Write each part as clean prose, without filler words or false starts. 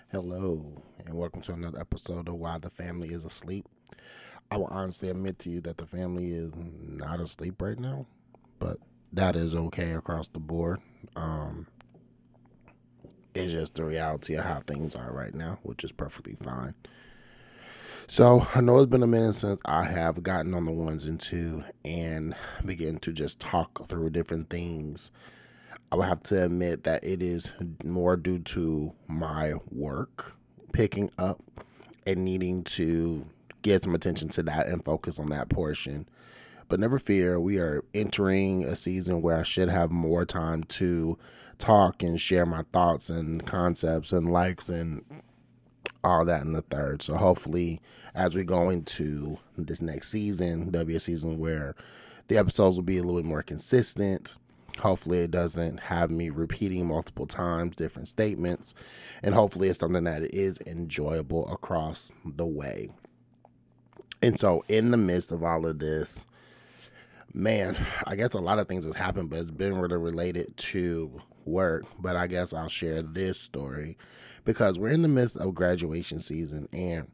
Hello, and welcome to another episode of Why the Family is Asleep. I will honestly admit to you that the family is not asleep right now, but that is okay across the board. Um, it's just the reality of how things are right now, which is perfectly fine. So I know it's been a minute since I have gotten on the ones and two and begin to just talk through different things. I would have to admit that it is more due to my work picking up and needing to get some attention to that and focus on that portion. But never fear, we are entering a season where I should have more time to talk and share my thoughts and concepts and likes and all that in the third. So hopefully, as we go into this next season, there'll be a season where the episodes will be a little bit more consistent. Hopefully, it doesn't have me repeating multiple times different statements. And hopefully, it's something that is enjoyable across the way. And so, in the midst of all of this, man, I guess a lot of things has happened, but it's been really related to work. But I guess I'll share this story because we're in the midst of graduation season. And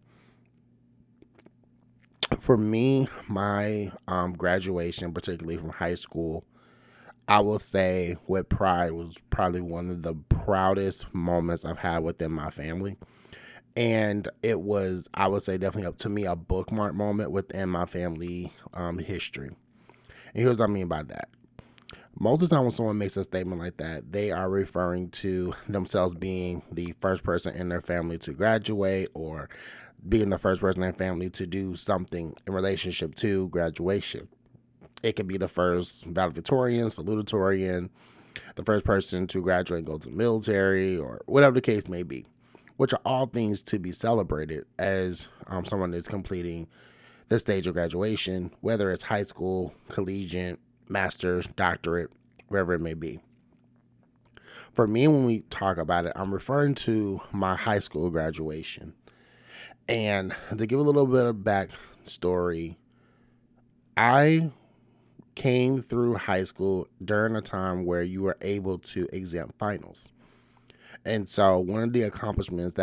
for me, my graduation, particularly from high school, I will say with pride was probably one of the proudest moments I've had within my family. And it was, I would say, definitely up to me a bookmark moment within my family history. And here's what I mean by that. Most of the time, when someone makes a statement like that, they are referring to themselves being the first person in their family to graduate or being the first person in their family to do something in relationship to graduation. It could be the first valedictorian, salutatorian, the first person to graduate and go to the military, or whatever the case may be, which are all things to be celebrated as someone is completing the stage of graduation, whether it's high school, collegiate, master's, doctorate, wherever it may be. For me, when we talk about it, I'm referring to my high school graduation. And to give a little bit of backstory, I came through high school during a time where you were able to exempt finals. And so one of the accomplishments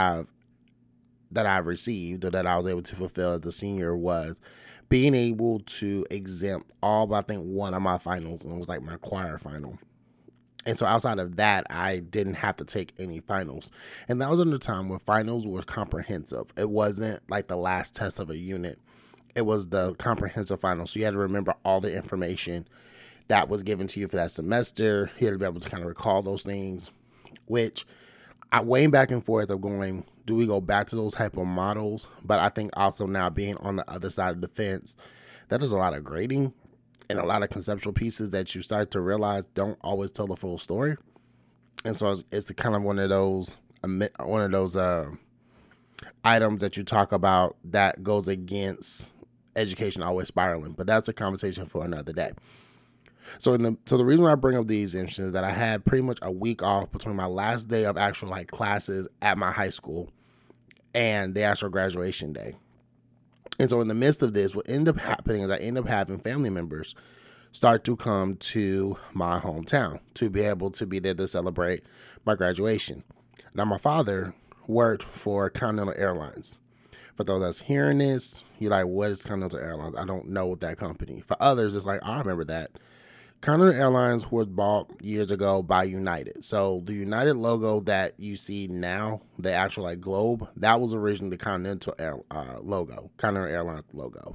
that I've received or that I was able to fulfill as a senior was being able to exempt all but I think one of my finals, and it was like my choir final. And so outside of that, I didn't have to take any finals. And that was in a time where finals were comprehensive. It wasn't like the last test of a unit. It was the comprehensive final. So you had to remember all the information that was given to you for that semester. You had to be able to kind of recall those things, which I weighing back and forth of going, do we go back to those type of models? But I think also now being on the other side of the fence, that is a lot of grading and a lot of conceptual pieces that you start to realize don't always tell the full story. And so it's kind of one of those items that you talk about that goes against education always spiraling. But that's a conversation for another day. So the reason why I bring up these instances is that I had pretty much a week off between my last day of actual like classes at my high school and the actual graduation day. And so in the midst of this, what ended up happening is I ended up having family members start to come to my hometown to be able to be there to celebrate my graduation. Now my father worked for Continental Airlines. For those that's hearing this, you're like, what is Continental Airlines? I don't know that company. For others, it's like, I remember that. Continental Airlines was bought years ago by United. So the United logo that you see now, the actual like globe, that was originally the Continental Air logo, Continental Airlines logo.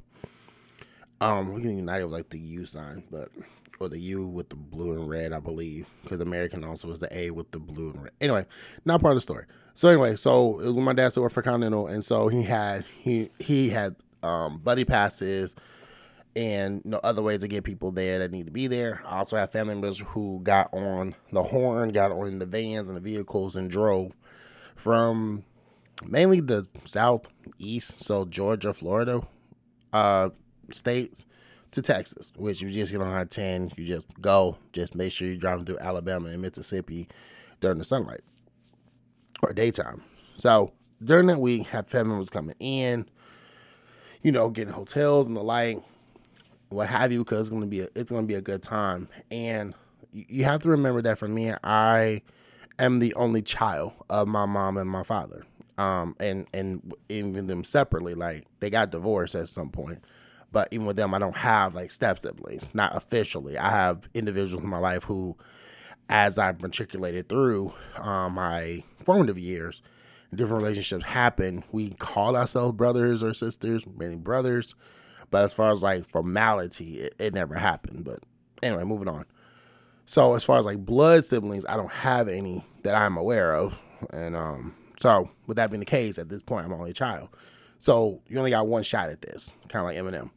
We can United with like the U sign, but or the U with the blue and red, I believe, because American also was the A with the blue and red. Anyway, not part of the story. So anyway, so it was when my dad still worked for Continental, and so he had buddy passes and other ways to get people there that need to be there. I also have family members who got on the horn, got on the vans and the vehicles, and drove from mainly the southeast, so Georgia, Florida, uh, states to Texas, which you just get on I-10, you just go, just make sure you're driving through Alabama and Mississippi during the sunlight or daytime. So during that week, have family members coming in, getting hotels and the like, what have you, because it's gonna be a good time. And you have to remember that for me, I am the only child of my mom and my father. And even them separately, like they got divorced at some point. But even with them, I don't have like step siblings, not officially. I have individuals in my life who, as I've matriculated through my formative years, different relationships happen. We call ourselves brothers or sisters, many brothers. But as far as like formality, it never happened. But anyway, moving on. So as far as like blood siblings, I don't have any that I'm aware of. And so with that being the case, at this point, I'm only a child. So you only got one shot at this, kind of like Eminem.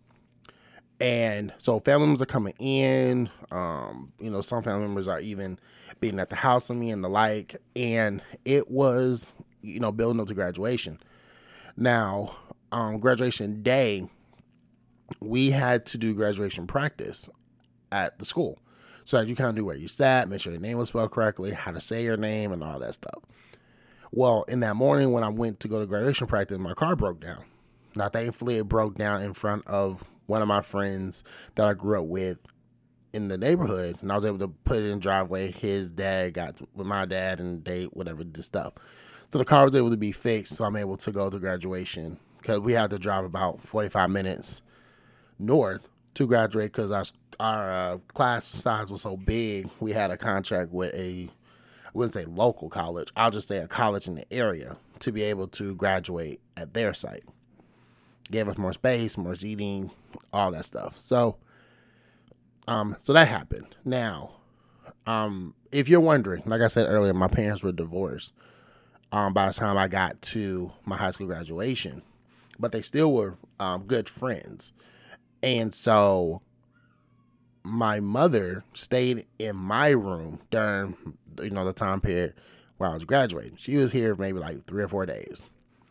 And so family members are coming in. Some family members are even being at the house of me and the like. And it was, building up to graduation. Now, graduation day, we had to do graduation practice at the school. So you kind of knew where you sat, make sure your name was spelled correctly, how to say your name, and all that stuff. Well, in that morning when I went to go to graduation practice, my car broke down. Now, thankfully, it broke down in front of one of my friends that I grew up with in the neighborhood, and I was able to put it in the driveway. His dad got with my dad and they whatever did stuff. So the car was able to be fixed, so I'm able to go to graduation because we had to drive about 45 minutes north to graduate because our class size was so big. We had a contract with I wouldn't say local college, I'll just say a college in the area to be able to graduate at their site. Gave us more space, more seating, all that stuff. So that happened. Now, if you're wondering, like I said earlier, my parents were divorced by the time I got to my high school graduation, but they still were good friends. And so my mother stayed in my room during, the time period where I was graduating. She was here maybe like 3 or 4 days.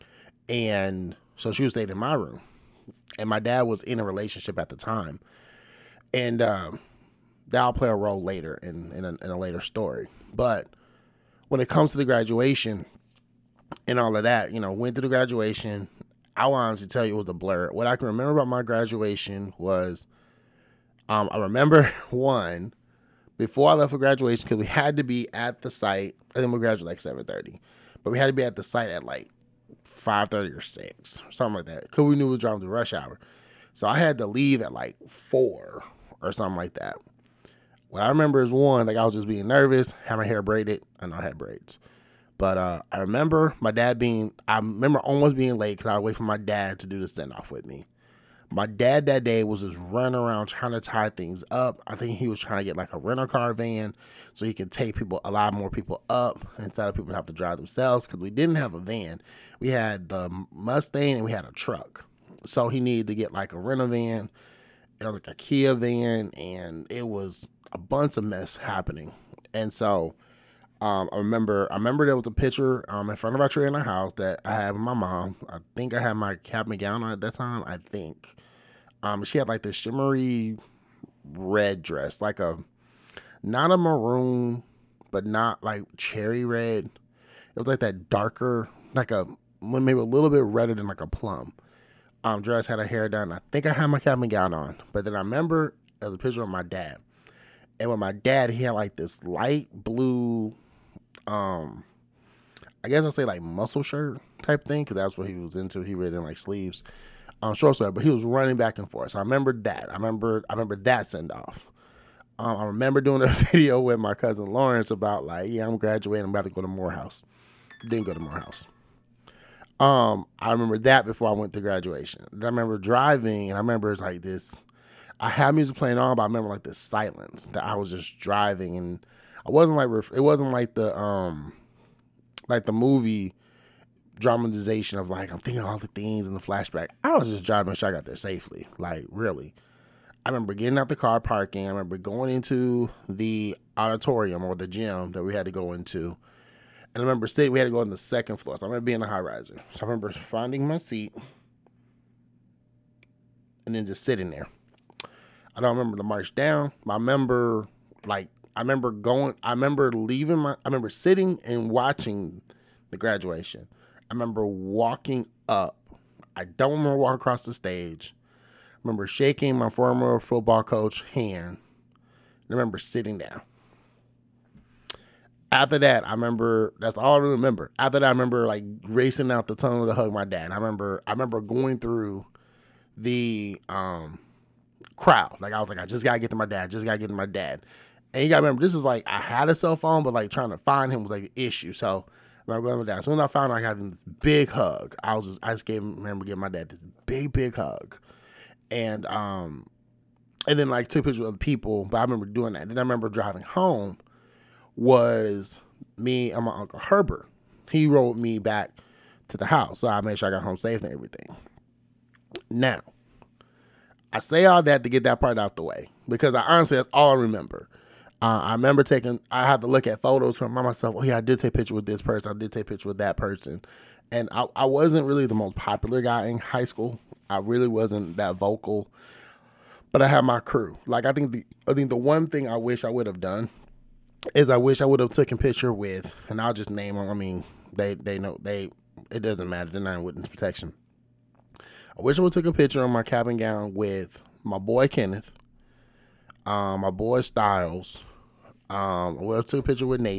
And so she stayed in my room. And my dad was in a relationship at the time. And that'll play a role later in a later story. But when it comes to the graduation and all of that, went to the graduation. I will honestly tell you it was a blur. What I can remember about my graduation was I remember one, before I left for graduation, because we had to be at the site. I think we graduated like 7:30. But we had to be at the site at like 5:30 or 6, or something like that. Because we knew we was driving through rush hour. So I had to leave at like 4 or something like that. What I remember is one, like I was just being nervous, had my hair braided. I know I had braids. But I remember I remember almost being late because I was waiting for my dad to do the send-off with me. My dad that day was just running around trying to tie things up. I think he was trying to get like a rental car van so he could take a lot more people up instead of people have to drive themselves because we didn't have a van. We had the Mustang and we had a truck. So he needed to get like a rental van. It was like a Kia van and it was a bunch of mess happening. And so I remember there was a picture in front of our tree in our house that I had with my mom. I think I had my cap and gown on at that time. I think. She had like this shimmery red dress, like not a maroon, but not like cherry red. It was like that darker, like maybe a little bit redder than like a plum. Dress, had her hair done. I think I had my cap and gown on. But then I remember there was a picture of my dad. And with my dad, he had like this light blue, I guess I'll say like muscle shirt type thing, because that's what he was into. He really didn't like sleeves. Short sweater, but he was running back and forth. So I remember that. I remember that send off. I remember doing a video with my cousin Lawrence about like, yeah, I'm graduating. I'm about to go to Morehouse. Didn't go to Morehouse. I remember that before I went to graduation. Then I remember driving, and I remember like this. I had music playing on, but I remember like this silence that I was just driving, and I wasn't like it wasn't like the movie dramatization of like I'm thinking all the things in the flashback. I was just driving sure I got there safely. Like really. I remember getting out the car, parking. I remember going into the auditorium or the gym that we had to go into. And I remember we had to go on the second floor. So I remember being a high riser. So I remember finding my seat and then just sitting there. I don't remember the march down. I remember sitting and watching the graduation. I remember walking up. I don't remember walking across the stage. I remember shaking my former football coach's hand. I remember sitting down. After that, I remember that's all I really remember. After that, I remember like racing out the tunnel to hug my dad. I remember going through the crowd. Like I was like, I just gotta get to my dad. Just gotta get to my dad. And you gotta remember, this is like I had a cell phone, but like trying to find him was like an issue. So I remember going to my dad. As soon as I found him, I got him this big hug. Remember giving my dad this big hug. And then like took pictures of other people. But I remember doing that. Then I remember driving home was me and my Uncle Herbert. He rode me back to the house. So I made sure I got home safe and everything. Now, I say all that to get that part out the way because honestly, that's all I remember. I remember I had to look at photos to remind myself, oh yeah, I did take a picture with this person. I did take a picture with that person. And I wasn't really the most popular guy in high school. I really wasn't that vocal, but I had my crew. Like I think the one thing I wish I would have done is I wish I would have taken a picture with, and I'll just name them. I mean, they know it doesn't matter. They're not in witness protection. I wish I would have took a picture on my cap and gown with my boy Kenneth, my boy Styles. I would have took a picture with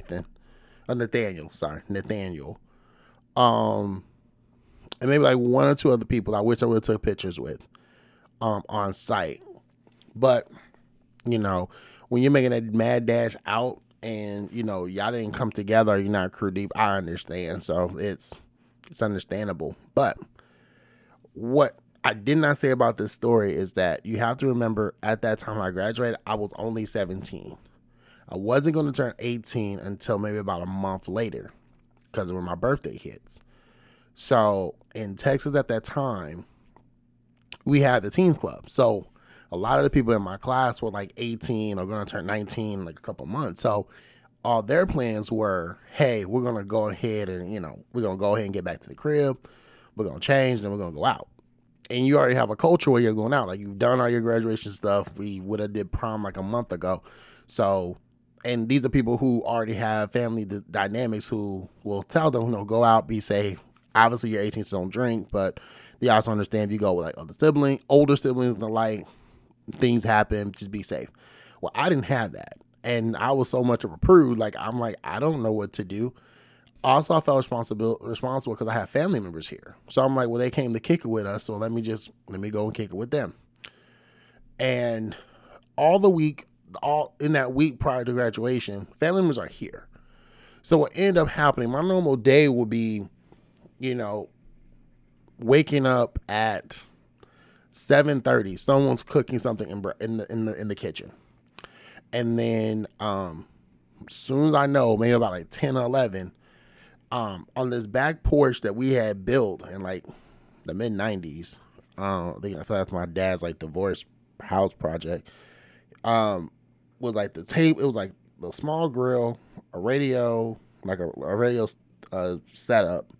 Nathaniel. And maybe like one or two other people I wish I would have took pictures with on site. But, you know, when you're making that mad dash out and, you know, y'all didn't come together, you're not crew deep, I understand. So it's understandable. But what I did not say about this story is that you have to remember at that time I graduated, I was only 17. I wasn't going to turn 18 until maybe about a month later because of when my birthday hits. So in Texas at that time, we had the teens club. So a lot of the people in my class were like 18 or going to turn 19 in like a couple months. So all their plans were, hey, we're going to go ahead and, you know, we're going to go ahead and get back to the crib. We're going to change and then we're going to go out. And you already have a culture where you're going out. Like you've done all your graduation stuff. We would have did prom like a month ago. So, and these are people who already have family dynamics who will tell them, you know, go out, be safe. Obviously you're 18, so don't drink, but they also understand if you go with like older siblings and the like, things happen, just be safe. Well, I didn't have that. And I was so much of a prude. Like, I'm like, I don't know what to do. Also, I felt responsible because I have family members here. So I'm like, well, they came to kick it with us. So let me go and kick it with them. And all in that week prior to graduation, family members are here. So what ended up happening, my normal day would be, you know, waking up at 7:30. Someone's cooking something in the kitchen. And then as soon as I know, maybe about like 10 or 11, on this back porch that we had built in like the mid 90s, I think that's my dad's like divorce house project, was like the table. It was like the small grill, a radio, like a radio setup,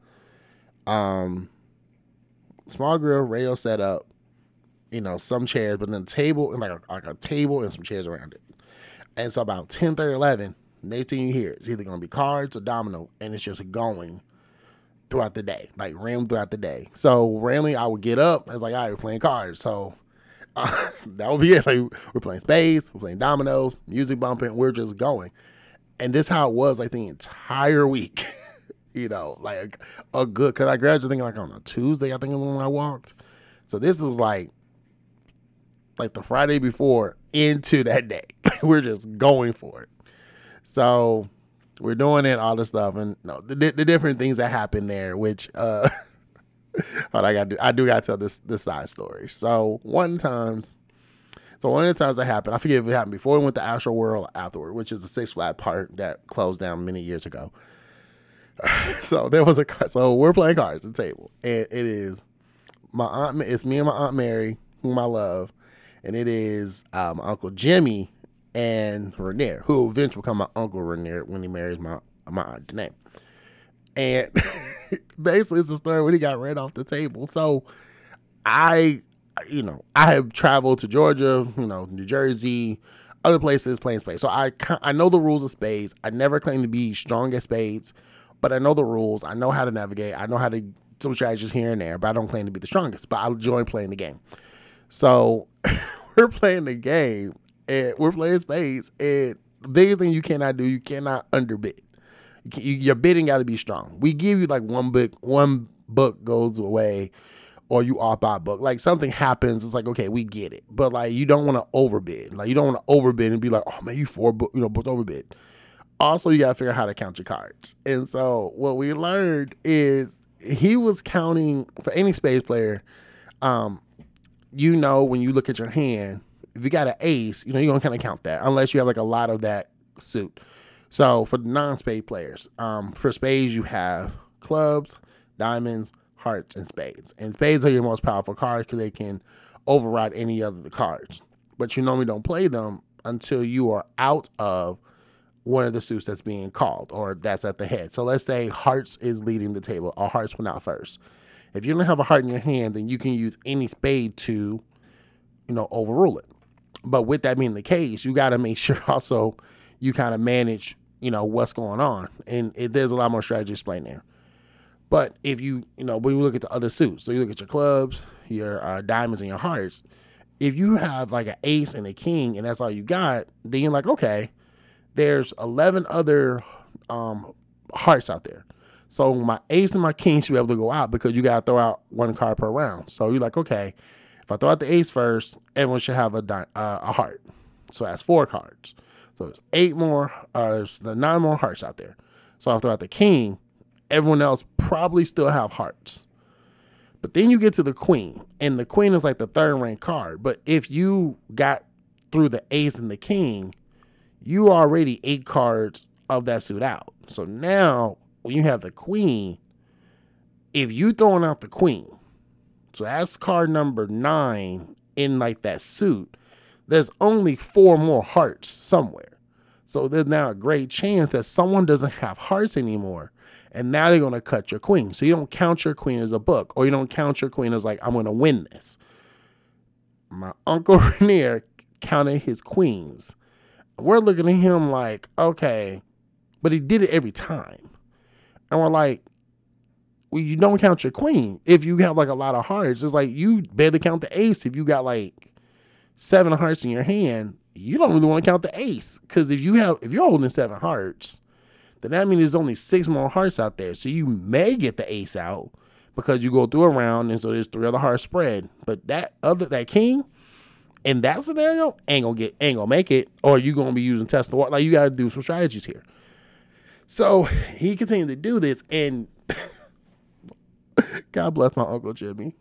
small grill, radio setup, you know, some chairs, but then a table and like a table and some chairs around it. And so about 10:30, 11, next thing you hear, it's either going to be cards or domino, and it's just going throughout the day, like random throughout the day. So randomly I would get up, I was like, all right, we're playing cards. So that would be it. Like, we're playing spades, we're playing dominoes, music bumping, we're just going. And this is how it was like the entire week. You know, like a good, because I graduated like on a Tuesday, I think when I walked. So this was like the Friday before into that day. We're just going for it. So we're doing it, all this stuff, and no, the different things that happen there, which I do gotta tell this side story. So one of the times that happened, I forget if it happened before we went to Astro World or afterward, which is the Six Flags park that closed down many years ago. So we're playing cards at the table, and it is it's me and my Aunt Mary, whom I love, and it is my Uncle Jimmy and Renier, who will eventually become my Uncle Renier when he marries my Aunt Danae. And basically it's a story when he got ran off the table. So I have traveled to Georgia, New Jersey, other places playing spades. So I know the rules of spades. I never claim to be strong at spades, but I know the rules. I know how to navigate. I know how to some strategies here and there, but I don't claim to be the strongest. But I enjoy playing the game. So we're playing the game, and we're playing spades. And the biggest thing you cannot do, you cannot underbid. Your bidding got to be strong. We give you like one book goes away, or you opt out book. Like something happens, it's like, okay, we get it. But like you don't want to overbid. Like you don't want to overbid and be like, oh man, you books overbid. Also, you got to figure out how to count your cards. And so what we learned is he was counting for any spades player. When you look at your hand, if you got an ace, you're going to kind of count that unless you have like a lot of that suit. So for the non-spade players, for spades, you have clubs, diamonds, hearts, and spades. And spades are your most powerful cards because they can override any other cards. But you normally don't play them until you are out of one of the suits that's being called or that's at the head. So let's say hearts is leading the table or hearts went out first. If you don't have a heart in your hand, then you can use any spade to, overrule it. But with that being the case, you got to make sure also you kind of manage, what's going on. And there's a lot more strategy explained there. But if when you look at the other suits, so you look at your clubs, your diamonds, and your hearts, if you have like an ace and a king and that's all you got, then you're like, okay, there's 11 other hearts out there. So my ace and my king should be able to go out because you got to throw out one card per round. So you're like, okay, if I throw out the ace first, everyone should have a heart. So that's 4 cards. So there's 9 more hearts out there. So if I throw out the king, everyone else probably still have hearts. But then you get to the queen, and the queen is like the third ranked card. But if you got through the ace and the king, you already 8 cards of that suit out. So now when you have the queen, if you throwing out the queen, so that's card number 9 in like that suit, there's only 4 more hearts somewhere. So there's now a great chance that someone doesn't have hearts anymore. And now they're going to cut your queen. So you don't count your queen as a book, or you don't count your queen as like, I'm going to win this. My Uncle Rainier counted his queens. We're looking at him like, okay, but he did it every time. And we're like, well, you don't count your queen. If you have like a lot of hearts, it's like you barely count the ace. If you got like 7 hearts in your hand, you don't really want to count the ace. Because if you're holding 7 hearts, then that means there's only 6 more hearts out there. So you may get the ace out because you go through a round and so there's 3 other hearts spread. But that king in that scenario ain't gonna make it, or you gonna be using test the water. Like you gotta do some strategies here. So he continued to do this, and God bless my Uncle Jimmy.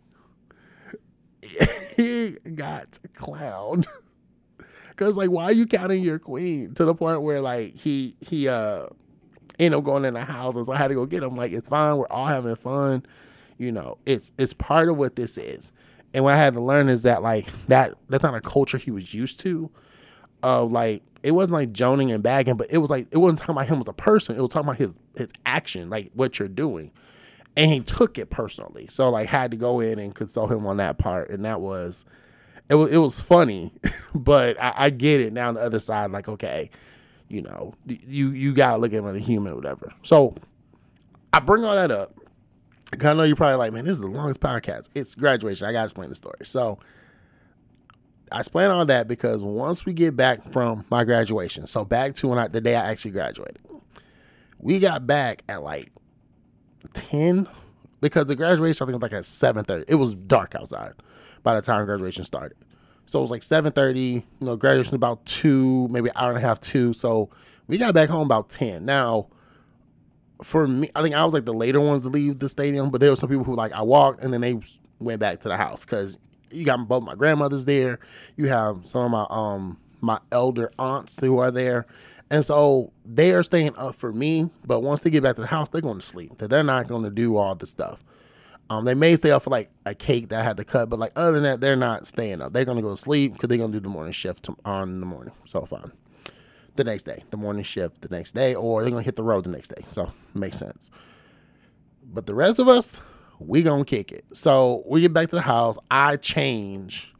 He got clowned. Cause like, why are you counting your queen? To the point where like he ended up going in the house, and so I had to go get him. Like, it's fine, we're all having fun. It's part of what this is. And what I had to learn is that like that's not a culture he was used to. Like it wasn't like joning and bagging, but it was like it wasn't talking about him as a person. It was talking about his action, like what you're doing. And he took it personally. So like had to go in and consult him on that part. And that was it was funny, but I get it now on the other side, like, okay, you gotta look at him as a human or whatever. So I bring all that up. Cause I know you're probably like, man, this is the longest podcast. It's graduation. I gotta explain the story. So I explain all that because once we get back from my graduation, so back to the day I actually graduated, we got back at like 10 because the graduation I think was like at 7:30. It was dark outside by the time graduation started. So it was like 7:30. Graduation about 2, maybe an hour and a half, 2. So we got back home about 10. Now, for me, I think I was like the later ones to leave the stadium, but there were some people who like I walked and then they went back to the house because you got both my grandmothers there. You have some of my elder aunts who are there. And so they are staying up for me, but once they get back to the house, they're going to sleep. They're not going to do all the stuff. They may stay up for like a cake that I had to cut, but like other than that, they're not staying up. They're going to go to sleep because they're going to do the morning shift on the morning. So fine. The next day, the morning shift the next day, or they're going to hit the road the next day. So it makes sense. But the rest of us, we going to kick it. So we get back to the house. I change.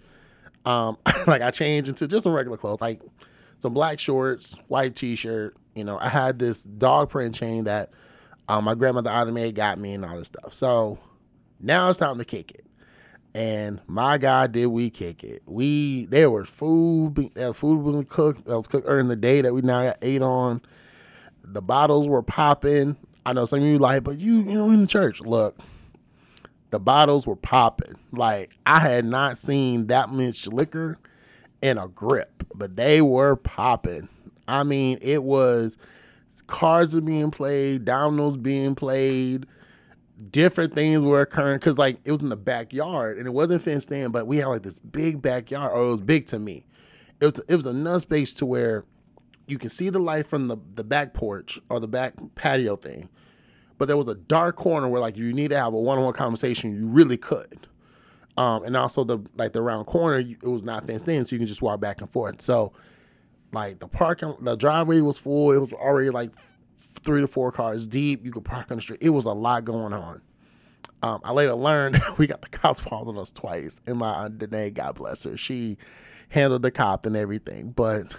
I change into just some regular clothes, like some black shorts, white t-shirt. I had this dog print chain that my grandmother automated got me and all this stuff. So now it's time to kick it. And my God, did we kick it. There was food being cooked. That was cooked earlier in the day that we now got ate on. The bottles were popping. I know some of you like, but you know, in the church. Look, the bottles were popping. Like, I had not seen that much liquor in a grip, but they were popping. I mean, it was cards are being played, dominoes being played, different things were occurring because like it was in the backyard and it wasn't fenced in, but we had like this big backyard, or it was big to me. It was enough space to where you can see the light from the back porch or the back patio thing, but there was a dark corner where like you need to have a one-on-one conversation. You really could, and also the round corner, it was not fenced in, so you can just walk back and forth. So like the driveway was full. It was already like 3 to 4 cars deep. You could park on the street. It was a lot going on. I later learned we got the cops following us twice, and my aunt Danae, God bless her, she handled the cop and everything. But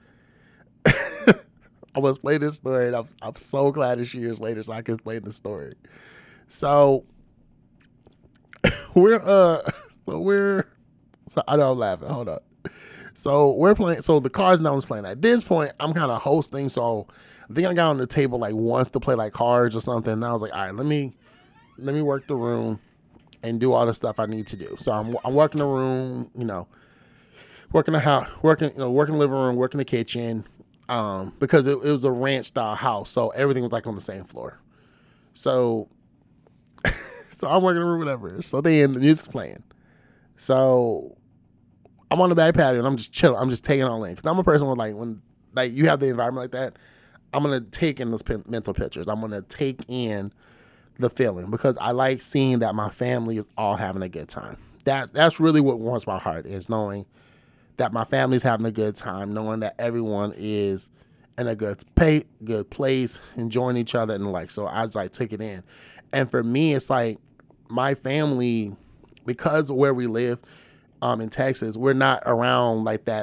I was playing this story, and I'm so glad it's years later so I can explain the story. So so I know I'm laughing. Hold up. So we're playing. So the cards now was playing. At this point, I'm kind of hosting. So I think I got on the table like once to play like cards or something. And I was like, all right, let me work the room and do all the stuff I need to do. So I'm working the room, working the house, working the living room, working the kitchen, because it was a ranch style house, so everything was like on the same floor. So I'm working the room, whatever. So then the music's playing. So I'm on the back patio and I'm just chilling. I'm just taking it all in because I'm a person with when you have the environment like that, I'm gonna take in those mental pictures. I'm gonna take in the feeling because I like seeing that my family is all having a good time. That's really what warms my heart, is knowing that my family's having a good time, knowing that everyone is in a good place, enjoying each other and the like. So I just took it in. And for me, it's like my family, because of where we live in Texas, we're not around like that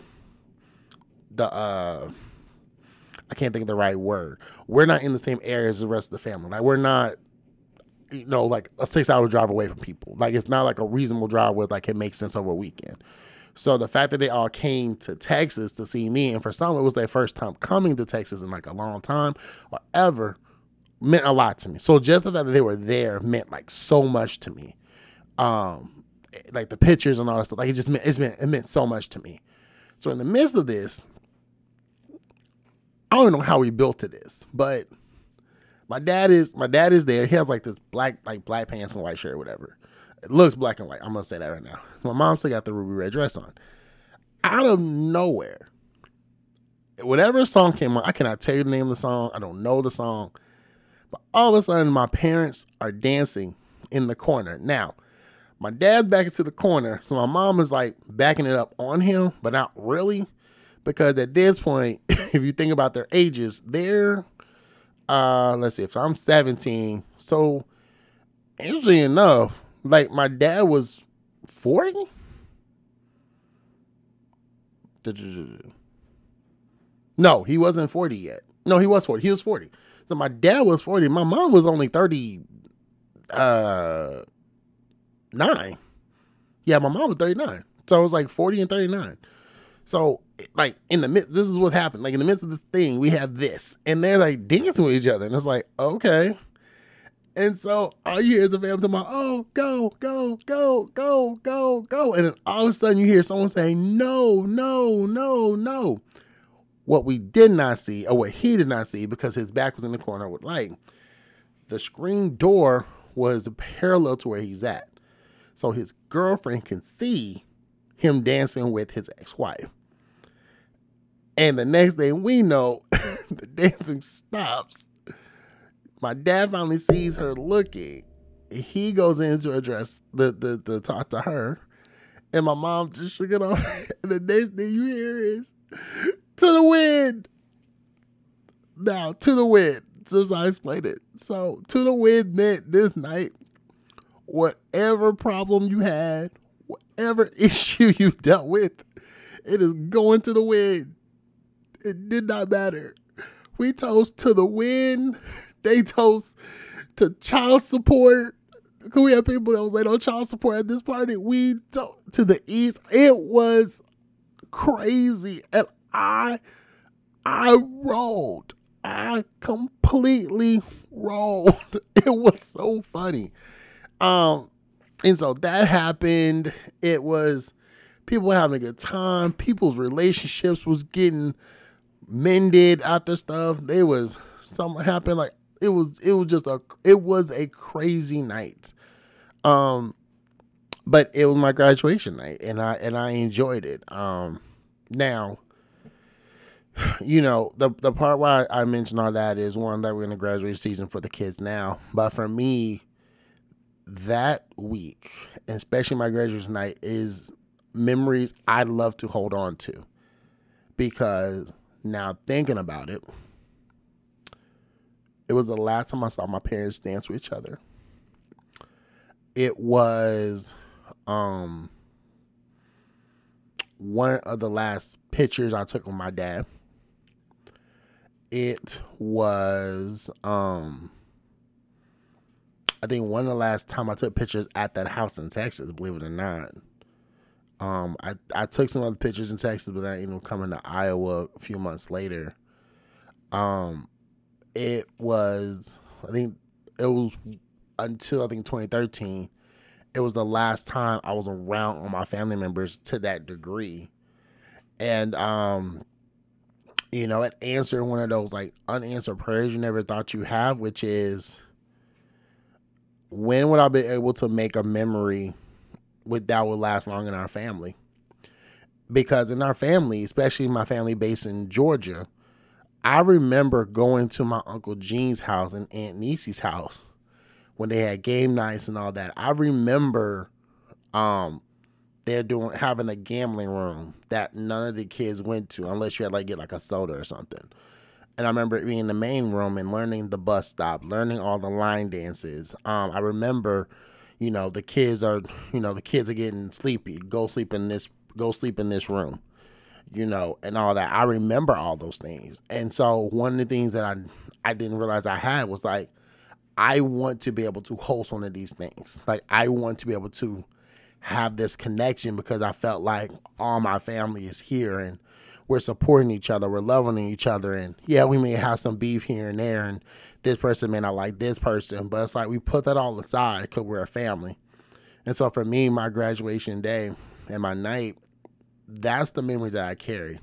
I can't think of the right word. We're not in the same area as the rest of the family. Like, we're not, like a 6-hour drive away from people. Like, it's not like a reasonable drive where it makes sense over a weekend. So the fact that they all came to Texas to see me, and for some it was their first time coming to Texas in like a long time or ever, meant a lot to me. So just the fact that they were there meant like so much to me. Like the pictures and all that stuff. Like it meant so much to me. So in the midst of this, I don't know how we built to this, but my dad is there. He has like this black pants and white shirt or whatever. It looks black and white. I'm gonna say that right now. My mom still got the ruby red dress on. Out of nowhere, whatever song came on, I cannot tell you the name of the song. I don't know the song. But all of a sudden, my parents are dancing in the corner. Now, my dad's back into the corner, so my mom is like backing it up on him, but not really. Because at this point, if you think about their ages, they're, let's see, if I'm 17, so interestingly enough, like my dad was 40? No, he wasn't 40 yet. No, he was 40. He was 40. So my dad was 40. My mom was only 39. Yeah, my mom was 39. So it was like 40 and 39. So, like, in the midst, this is what happened. Like, in the midst of this thing, we had this. And they're, like, dancing with each other. And it's like, okay. And so, all you hear is the family talking about, oh, go, go, go, go, go, go. And then all of a sudden, you hear someone saying, no, no, no, no. What we did not see, or what he did not see, because his back was in the corner with light, the screen door was parallel to where he's at. So, his girlfriend can see him dancing with his ex-wife. And the next thing we know, the dancing stops. My dad finally sees her looking. He goes in to address the talk to her. And my mom just shook it off. And the next thing you hear is, to the wind. Now, to the wind. Just as I explained it. So, to the wind meant this night, whatever problem you had, whatever issue you dealt with, it is going to the wind. It did not matter. We toast to the wind. They toast to child support. Because we had people that was like on child support at this party. We toast to the east. It was crazy. And I rolled. I completely rolled. It was so funny. And so that happened. It was people having a good time. People's relationships was getting mended after stuff. There was something happened. Like it was a crazy night. But it was my graduation night, and I enjoyed it. Now, the part where I mentioned all that is one that we're in the graduation season for the kids now. But for me, that week, especially my graduation night, is memories I'd love to hold on to. Because now thinking about it, it was the last time I saw my parents dance with each other. It was one of the last pictures I took with my dad. It was I think one of the last time I took pictures at that house in Texas, believe it or not. I took some other pictures in Texas, but I ended up coming to Iowa a few months later. It was, I think it was until 2013. It was the last time I was around all my family members to that degree. And, it answered one of those like unanswered prayers you never thought you have, which is, when would I be able to make a memory that would last long in our family? Because in our family, especially my family based in Georgia, I remember going to my Uncle Gene's house and Aunt Niecy's house when they had game nights and all that. I remember having a gambling room that none of the kids went to unless you had get like a soda or something. And I remember being in the main room and learning the bus stop, learning all the line dances. I remember, the kids are getting sleepy. Go sleep in this room, and all that. I remember all those things. And so one of the things that I didn't realize I had was like, I want to be able to host one of these things. Like, I want to be able to have this connection because I felt like all my family is here and we're supporting each other, we're loving each other, and yeah, we may have some beef here and there, and this person may not like this person, but it's like we put that all aside because we're a family. And so for me, my graduation day and my night, that's the memory that I carry.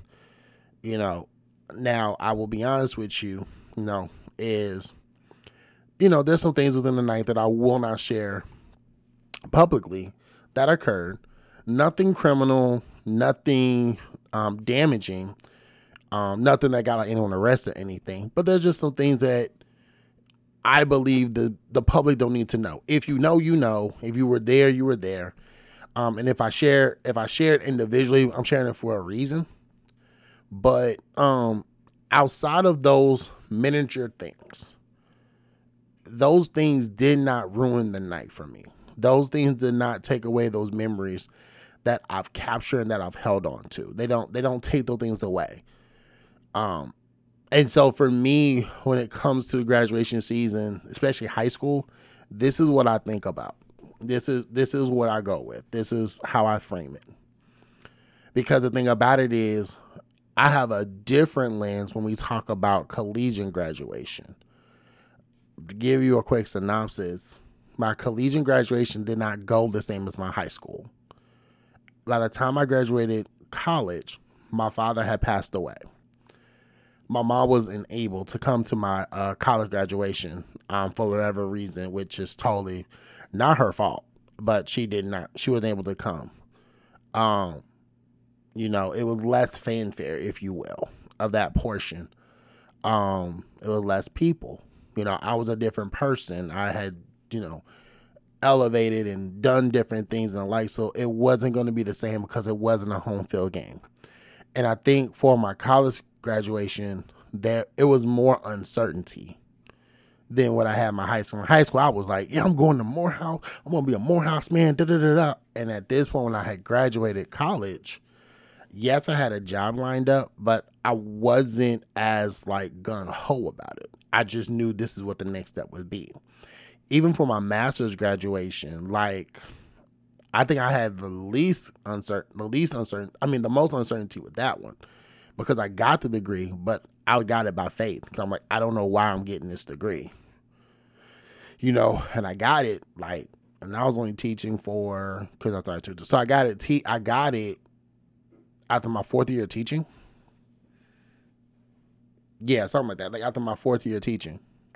Now I will be honest with you, there's some things within the night that I will not share publicly that occurred. Nothing criminal, nothing damaging, nothing that got anyone arrested or anything. But there's just some things that I believe the public don't need to know. If you know, you know. If you were there, you were there. And if I shared individually, I'm sharing it for a reason. But outside of those miniature things, those things did not ruin the night for me. Those things did not take away those memories that I've captured and that I've held on to. They don't take those things away. And so for me, when it comes to graduation season, especially high school, this is what I think about. This is what I go with. This is how I frame it. Because the thing about it is, I have a different lens when we talk about collegiate graduation. To give you a quick synopsis, my collegiate graduation did not go the same as my high school. By the time I graduated college, my father had passed away. My mom wasn't able to come to my college graduation for whatever reason, which is totally not her fault, but she wasn't able to come. It was less fanfare, if you will, of that portion. It was less people. I was a different person. I had, elevated and done different things and the like, so it wasn't going to be the same because it wasn't a home field game. And I think for my college graduation, that it was more uncertainty than what I had in my high school. In high school, I was like, yeah, I'm going to Morehouse. I'm going to be a Morehouse man, da-da-da-da. And at this point, when I had graduated college, yes, I had a job lined up, but I wasn't as gung-ho about it. I just knew this is what the next step would be. Even for my master's graduation, I think I had the most uncertainty with that one because I got the degree, but I got it by faith. 'Cause I'm like, I don't know why I'm getting this degree, and I got it and I was only teaching because I started tutoring. So I got it. I got it after my 4th year of teaching. Yeah, something like that. Like after my 4th year of teaching.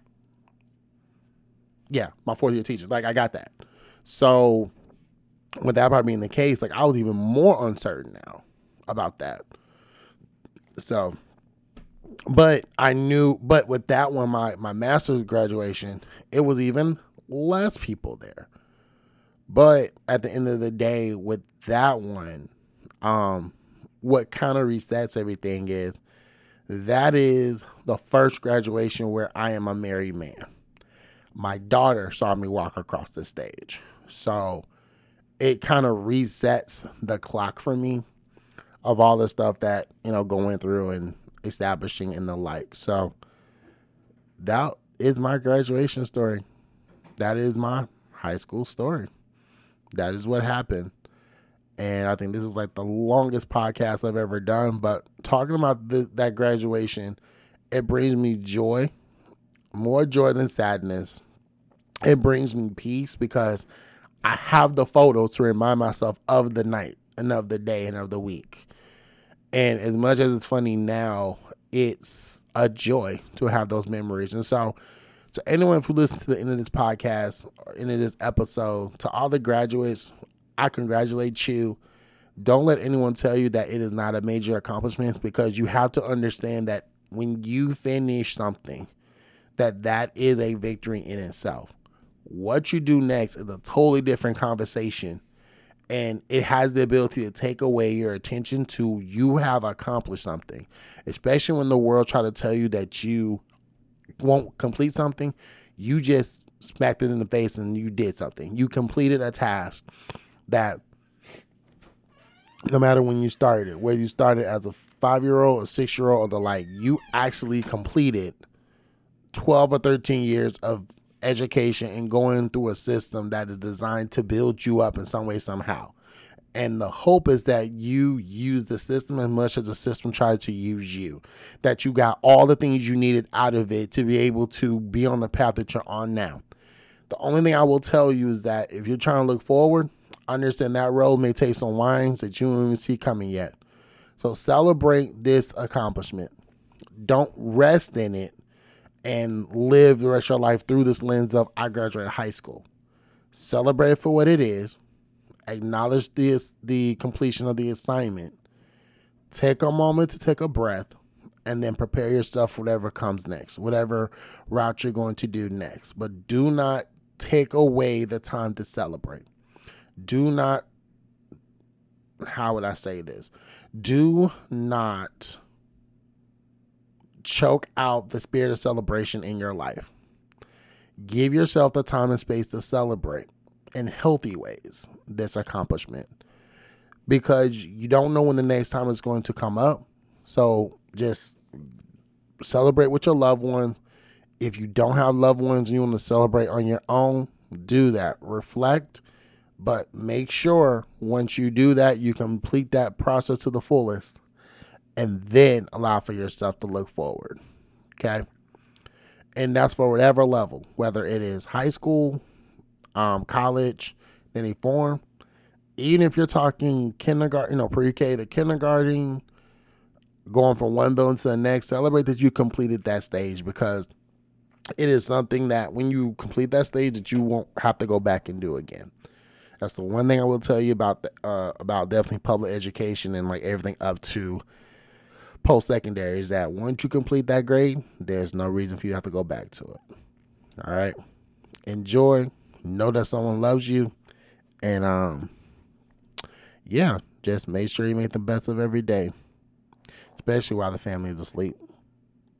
Yeah, my 4th year of teaching. Like I got that. So with that part being the case, like I was even more uncertain now about that. So, but with that one, my master's graduation, it was even less people there. But at the end of the day, with that one, what kind of resets everything is that is the first graduation where I am a married man. My daughter saw me walk across the stage. So it kind of resets the clock for me of all the stuff that, going through and establishing and the like. So that is my graduation story. That is my high school story. That is what happened. And I think this is like the longest podcast I've ever done. But talking about that graduation, it brings me joy, more joy than sadness. It brings me peace because I have the photos to remind myself of the night and of the day and of the week. And as much as it's funny now, it's a joy to have those memories. And so to anyone who listens to the end of this podcast or end of this episode, to all the graduates, I congratulate you. Don't let anyone tell you that it is not a major accomplishment, because you have to understand that when you finish something, that is a victory in itself. What you do next is a totally different conversation, and it has the ability to take away your attention to you have accomplished something, especially when the world try to tell you that you won't complete something. You just smacked it in the face and you did something. You completed a task that no matter when you started, whether you started as a 5-year-old, a 6-year-old, or the like, you actually completed 12 or 13 years of education and going through a system that is designed to build you up in some way, somehow. And the hope is that you use the system as much as the system tries to use you, that you got all the things you needed out of it to be able to be on the path that you're on now. The only thing I will tell you is that if you're trying to look forward, understand that road may take some wines that you don't even see coming yet. So celebrate this accomplishment. Don't rest in it and live the rest of your life through this lens of I graduated high school. Celebrate it for what it is. Acknowledge the completion of the assignment. Take a moment to take a breath, and then prepare yourself for whatever comes next, whatever route you're going to do next. But do not take away the time to celebrate. Do not, how would I say this? Do not choke out the spirit of celebration in your life. Give yourself the time and space to celebrate in healthy ways this accomplishment, because you don't know when the next time it's going to come up. So just celebrate with your loved ones. If you don't have loved ones and you want to celebrate on your own, do that. Reflect, but make sure once you do that, you complete that process to the fullest, and then allow for yourself to look forward. Okay? And that's for whatever level, whether it is high school, college, any form. Even if you're talking kindergarten, pre-K to kindergarten, going from one building to the next, celebrate that you completed that stage, because it is something that when you complete that stage that you won't have to go back and do again. That's the one thing I will tell you about definitely public education and like everything up to post-secondary, is that once you complete that grade, there's no reason for you to have to go back to it. All right. Enjoy. Know that someone loves you. And just make sure you make the best of every day, especially while the family is asleep.